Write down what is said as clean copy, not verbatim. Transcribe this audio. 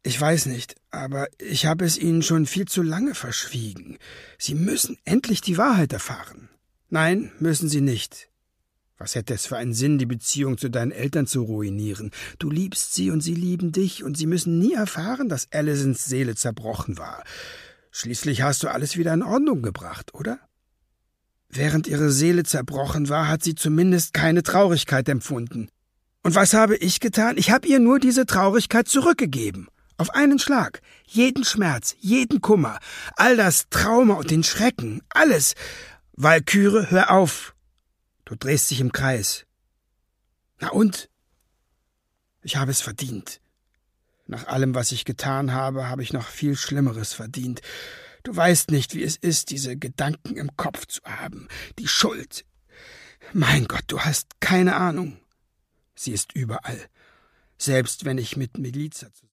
Ich weiß nicht, aber ich habe es Ihnen schon viel zu lange verschwiegen. Sie müssen endlich die Wahrheit erfahren. Nein, müssen Sie nicht. Was hätte es für einen Sinn, die Beziehung zu deinen Eltern zu ruinieren? Du liebst sie und sie lieben dich, und sie müssen nie erfahren, dass Alicents Seele zerbrochen war. Schließlich hast du alles wieder in Ordnung gebracht, oder? Während ihre Seele zerbrochen war, hat sie zumindest keine Traurigkeit empfunden. Und was habe ich getan? Ich habe ihr nur diese Traurigkeit zurückgegeben. Auf einen Schlag. Jeden Schmerz, jeden Kummer, all das Trauma und den Schrecken, alles. Walküre, hör auf. Du drehst dich im Kreis. Na und? Ich habe es verdient. Nach allem, was ich getan habe, habe ich noch viel Schlimmeres verdient. Du weißt nicht, wie es ist, diese Gedanken im Kopf zu haben. Die Schuld. Mein Gott, du hast keine Ahnung. Sie ist überall. Selbst wenn ich mit Miliza